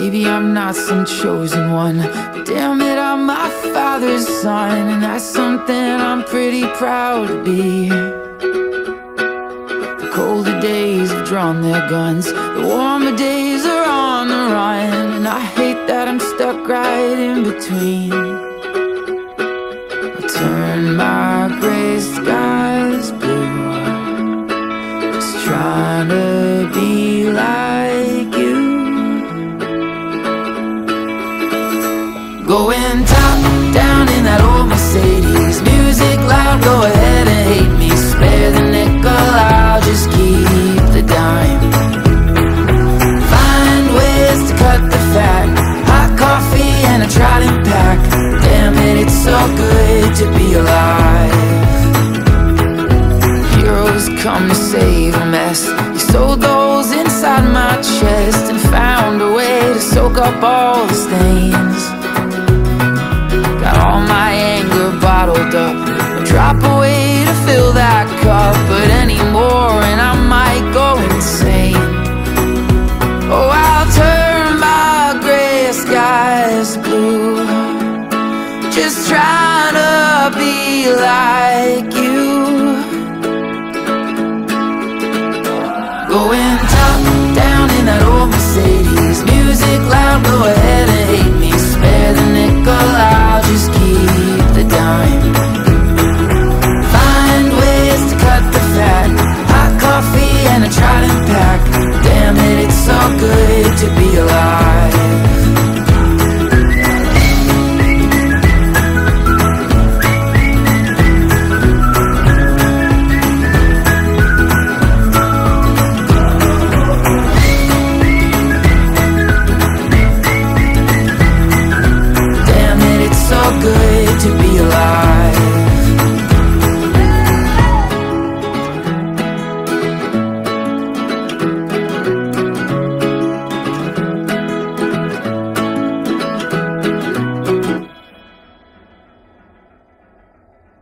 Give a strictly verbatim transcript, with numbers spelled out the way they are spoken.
Maybe I'm not some chosen one, but damn it, I'm my father's son, and that's something I'm pretty proud to be. The colder days have drawn their guns, the warmer days are on the run, and I hate that I'm stuck right in between. I turn my gray skies blue, just trying to be like you. Going top down in that old Mercedes, music loud, go ahead and hate me. Spare the nickel, I'll just keep the dime. Find ways to cut the fat, hot coffee and a trident pack. Damn it, it's so good to be alive. Heroes come to save a mess. You sewed those inside my chest and found a way to soak up all the stains. Got all my anger bottled up, a drop away to fill that cup, but anymore and I might go insane. Oh, I'll turn my gray skies blue, just trying to be like you. Going top down in that old Mercedes,